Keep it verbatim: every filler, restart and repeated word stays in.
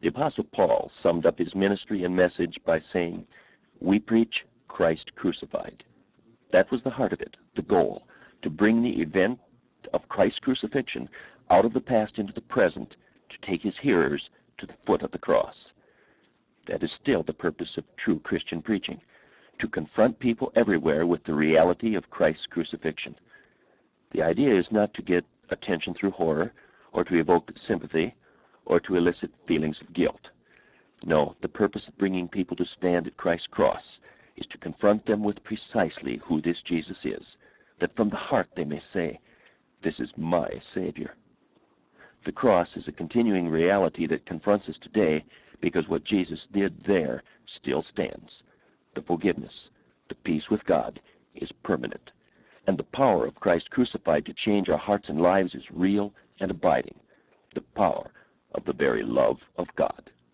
The Apostle Paul summed up his ministry and message by saying, "We preach Christ crucified." That was the heart of it, the goal, to bring the event of Christ's crucifixion out of the past into the present, to take his hearers to the foot of the cross. That is still the purpose of true Christian preaching, to confront people everywhere with the reality of Christ's crucifixion. The idea is not to get attention through horror, or to evoke sympathy, or to elicit feelings of guilt. No, the purpose of bringing people to stand at Christ's cross is to confront them with precisely who this Jesus is, that from the heart they may say, "This is my Savior." The cross is a continuing reality that confronts us today because what Jesus did there still stands. The forgiveness, the peace with God is permanent, and the power of Christ crucified to change our hearts and lives is real and abiding, the power of the very love of God.